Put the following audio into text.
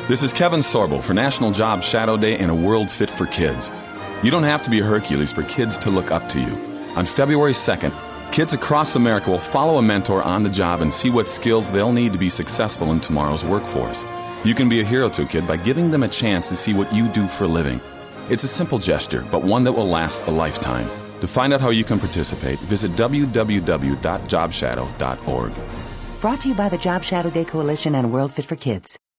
This is Kevin Sorbo for National Job Shadow Day and A World Fit for Kids. You don't have to be a Hercules for kids to look up to you. On February 2nd, kids across America will follow a mentor on the job and see what skills they'll need to be successful in tomorrow's workforce. You can be a hero to a kid by giving them a chance to see what you do for a living. It's a simple gesture, but one that will last a lifetime. To find out how you can participate, visit www.jobshadow.org. Brought to you by the Job Shadow Day Coalition and World Fit for Kids.